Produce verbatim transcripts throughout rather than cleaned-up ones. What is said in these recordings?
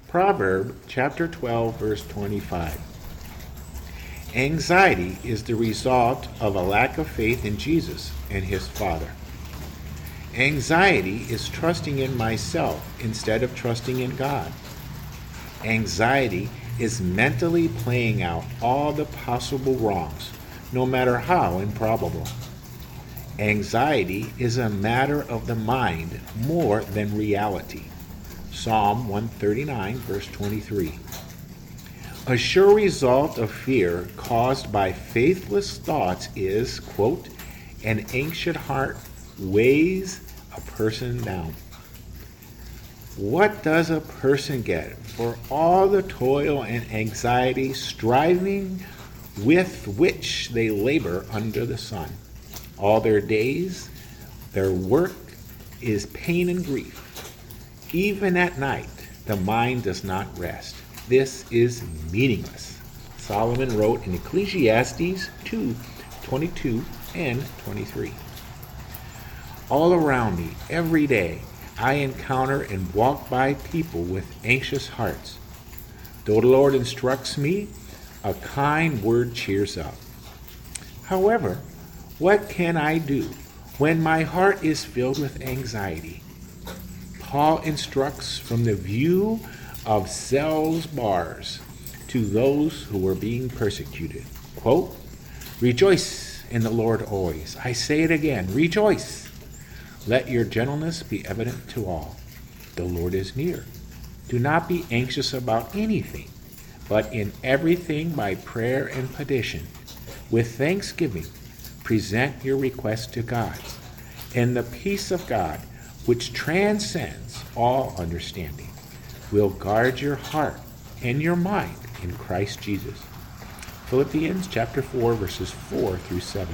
Proverb chapter twelve, verse twenty-five. Anxiety is the result of a lack of faith in Jesus and his Father. Anxiety is trusting in myself instead of trusting in God. Anxiety is mentally playing out all the possible wrongs, no matter how improbable. Anxiety is a matter of the mind more than reality. Psalm one thirty-nine, verse twenty-three. A sure result of fear caused by faithless thoughts is, quote, an anxious heart weighs a person down. What does a person get for all the toil and anxiety striving with which they labor under the sun? All their days, their work is pain and grief. Even at night, the mind does not rest. This is meaningless. Solomon wrote in Ecclesiastes two, twenty-two and twenty-three. All around me, every day, I encounter and walk by people with anxious hearts. Though the Lord instructs me, a kind word cheers up. However, what can I do when my heart is filled with anxiety? Paul instructs from the view of Saul's bars to those who were being persecuted. Quote, rejoice in the Lord always. I say it again, rejoice. Let your gentleness be evident to all. The Lord is near. Do not be anxious about anything, but in everything by prayer and petition, with thanksgiving, present your requests to God. And the peace of God, which transcends all understanding, will guard your heart and your mind in Christ Jesus. Philippians chapter four, verses four through seven.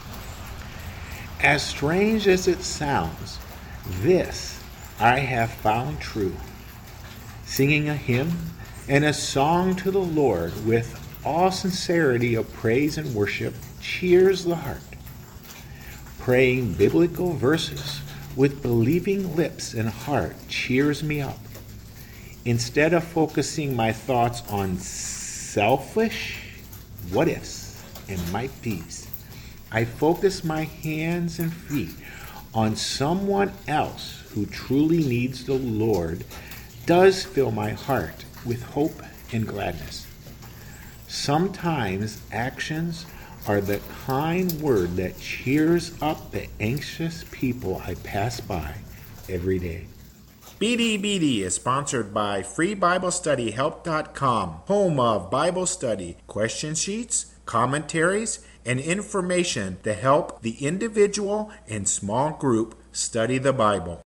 As strange as it sounds, this I have found true. Singing a hymn and a song to the Lord with all sincerity of praise and worship cheers the heart. Praying biblical verses with believing lips and heart cheers me up. Instead of focusing my thoughts on selfish what ifs and might be's, I focus my hands and feet on someone else who truly needs the Lord does fill my heart with hope and gladness. Sometimes actions are the kind word that cheers up the anxious people I pass by every day. B D B D is sponsored by Free Bible Study Help dot com, home of Bible study, question sheets, commentaries, and information to help the individual and small group study the Bible.